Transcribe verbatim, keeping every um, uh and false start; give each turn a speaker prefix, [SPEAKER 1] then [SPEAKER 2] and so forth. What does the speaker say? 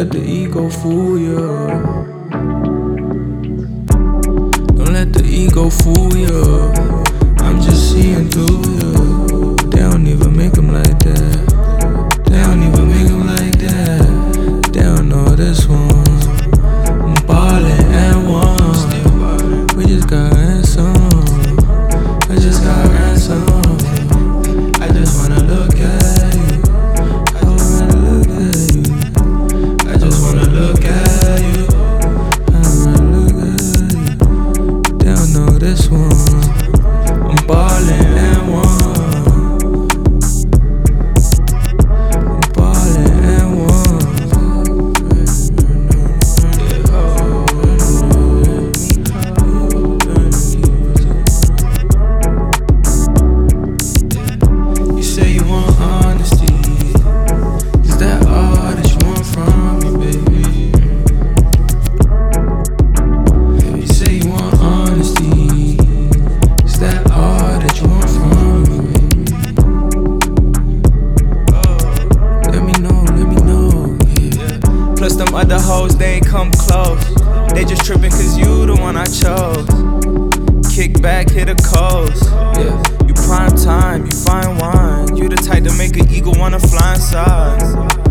[SPEAKER 1] let the ego fool you. Don't let the ego fool you. I'm just seeing through you. They don't even make them like that. They don't even make them like that. They don't know this one. I'm ballin' at one. We just got ransom. I just got ransom. I just wanna look at you. I just wanna look at you. I just wanna look at you. I wanna look at you. They don't know this one. I'm ballin' at one. I'm ballin' at one. You say you want honesty. Is that all that you want from me, baby? You say you want honesty. Is that all that you want from me, baby? Let me know, let me know, yeah.
[SPEAKER 2] Plus them other hoes, they ain't come close. They just trippin' cause you the one I chose. Kick back, hit a coast.
[SPEAKER 1] Yeah.
[SPEAKER 2] You prime time, you fine wine. You the type to make an eagle wanna fly inside.